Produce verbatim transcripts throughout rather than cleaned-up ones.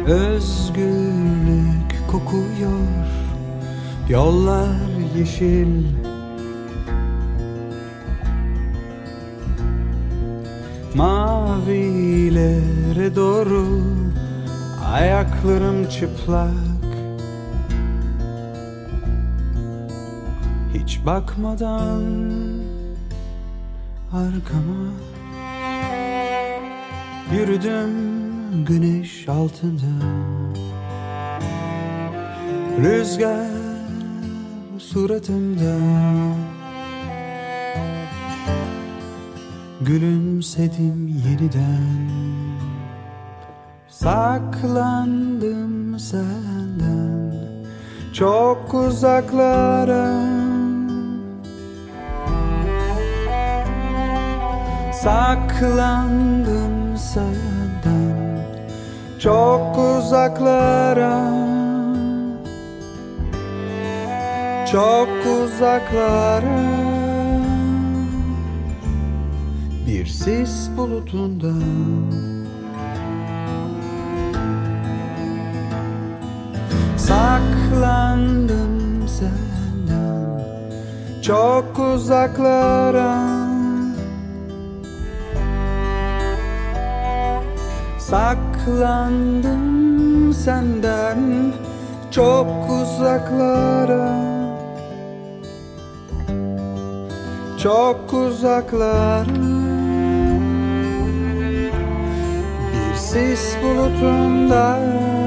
Özgürlük kokuyor, yollar yeşil. Mavilere doğru ayaklarım çıplak. Hiç bakmadan arkama yürüdüm güneş altında. Rüzgar suratımda, gülümsedim yeniden. Saklandım senden çok uzaklara. Saklandım senden çok uzaklara. Çok uzaklara. Bir sis bulutunda. Saklandım senden çok uzaklara. Saklandım senden çok uzaklara. Çok uzaklara. Bir sis bulutunda.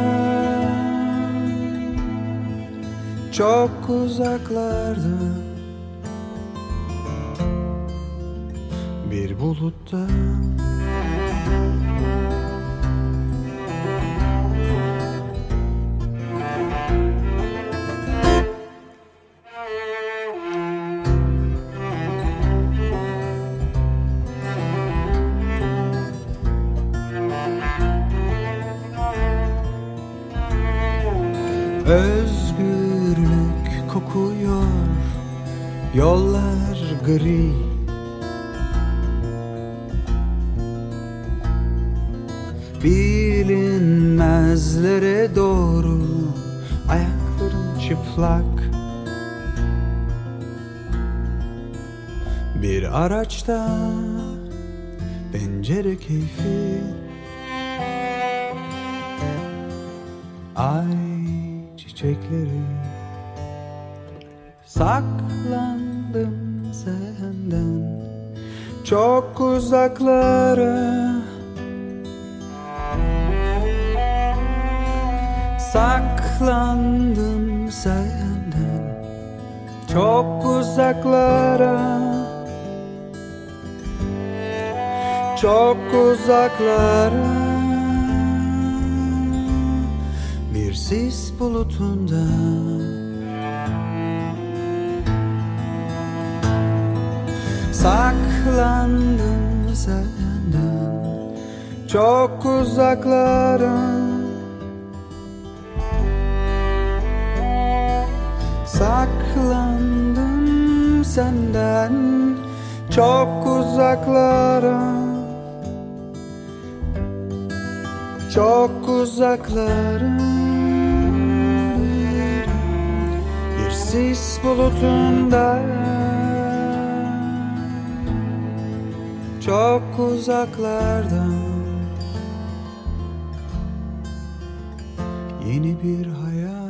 Çok uzaklarda. Bir bulutta. Özgürlük kokuyor, yollar gri. Bilinmezlere doğru ayaklarım çıplak. Bir araçta pencere keyfi. Ay çiçekleri. Saklandım senden çok uzaklara. Saklandım senden çok uzaklara. Çok uzaklara. Bir sis bulutunda. Saklandım senden çok uzaklara. Saklandım senden çok uzaklara. Çok uzaklara. Bir sis bulutunda. Çok uzaklarda. Yeni bir hayat.